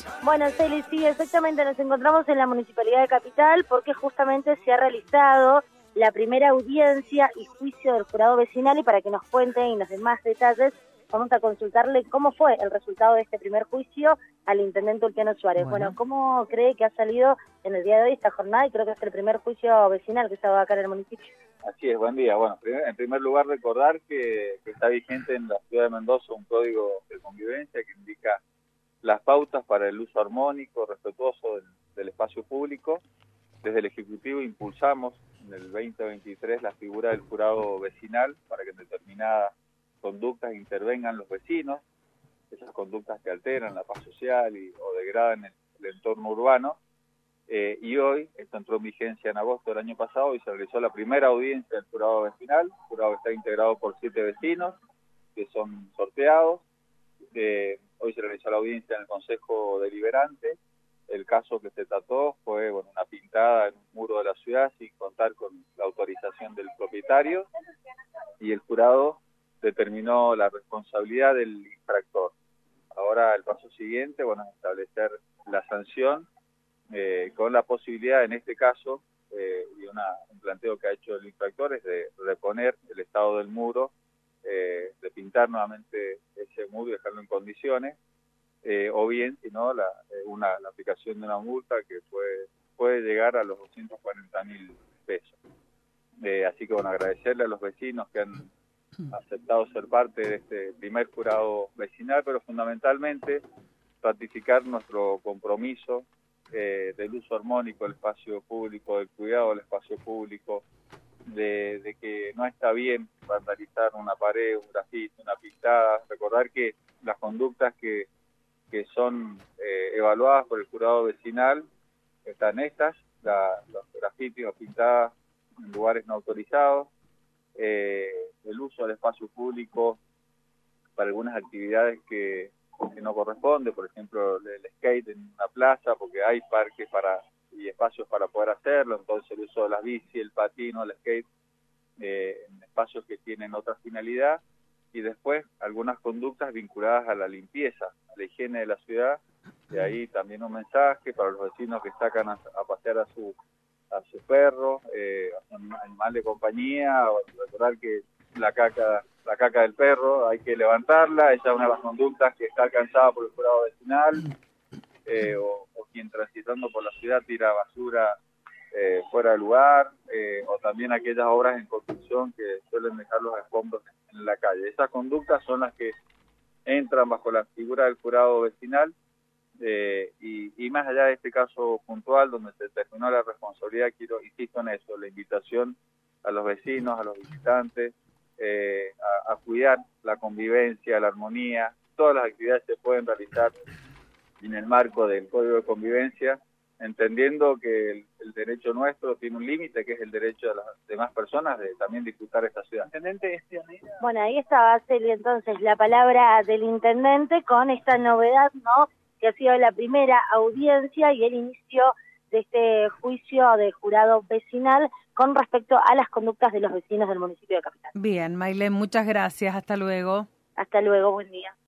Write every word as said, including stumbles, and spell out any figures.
Bueno, Celi, sí, exactamente, nos encontramos en la Municipalidad de Capital porque justamente se ha realizado la primera audiencia y juicio del jurado vecinal, y para que nos cuente y nos dé más detalles, vamos a consultarle cómo fue el resultado de este primer juicio al intendente Ulpiano Suárez. Bueno. bueno, ¿cómo cree que ha salido en el día de hoy esta jornada? Y creo que es el primer juicio vecinal que se va acá en el municipio. Así es, buen día. Bueno, en primer lugar recordar que, que está vigente en la ciudad de Mendoza un código de convivencia que indica las pautas para el uso armónico, respetuoso del, del espacio público. Desde el Ejecutivo impulsamos en el veinte veintitrés la figura del jurado vecinal para que en determinadas conductas intervengan los vecinos, esas conductas que alteran la paz social y, o degradan el, el entorno urbano. Eh, y hoy, esto entró en vigencia en agosto del año pasado y se realizó la primera audiencia del jurado vecinal. El jurado está integrado por siete vecinos que son sorteados. Eh, hoy se realizó la audiencia en el Consejo Deliberante. El caso que se trató fue bueno, una pintada en un muro de la ciudad sin contar con la autorización del propietario, y el jurado determinó la responsabilidad del infractor. Ahora el paso siguiente, bueno, es establecer la sanción eh, con la posibilidad, en este caso, eh, y una, un planteo que ha hecho el infractor es de reponer el estado del muro, eh, de pintar nuevamente ese muro y dejarlo en condiciones, eh, o bien, si no, la, eh, una, la aplicación de una multa que puede, puede llegar a los doscientos cuarenta mil pesos. Eh, así que, bueno, agradecerle a los vecinos que han aceptado ser parte de este primer jurado vecinal, pero fundamentalmente ratificar nuestro compromiso eh, del uso armónico del espacio público, del cuidado del espacio público, de, de que no está bien vandalizar una pared, un grafiti, una pintada. Recordar que las conductas que, que son eh, evaluadas por el jurado vecinal están estas, la, los grafitis o pintadas en lugares no autorizados, eh, el uso del espacio público para algunas actividades que, que no corresponde, por ejemplo el skate en una plaza, porque hay parques para y espacios para poder hacerlo, entonces el uso de las bici, el patino, el skate, eh, en espacios que tienen otra finalidad, y después algunas conductas vinculadas a la limpieza, a la higiene de la ciudad. De ahí también un mensaje para los vecinos que sacan a, a pasear a su a su perro, eh, a un animal de compañía, o recordar que la caca, la caca del perro hay que levantarla. Esa es una de las conductas que está alcanzada por el jurado vecinal, eh, o, o quien transitando por la ciudad tira basura eh, fuera del lugar, eh, o también aquellas obras en construcción que suelen dejar los escombros en la calle. Esas conductas son las que entran bajo la figura del jurado vecinal. Eh, y, y más allá de este caso puntual donde se determinó la responsabilidad, quiero, insisto en eso, la invitación a los vecinos, a los visitantes, eh, a, a cuidar la convivencia, la armonía. Todas las actividades se pueden realizar en el marco del Código de Convivencia, entendiendo que el, el derecho nuestro tiene un límite, que es el derecho de las demás personas de también disfrutar esta ciudad. Bueno, ahí estaba, Celia, entonces la palabra del intendente con esta novedad, ¿no?, que ha sido la primera audiencia y el inicio de este juicio de jurado vecinal con respecto a las conductas de los vecinos del municipio de Capital. Bien, Maylén, muchas gracias. Hasta luego. Hasta luego, buen día.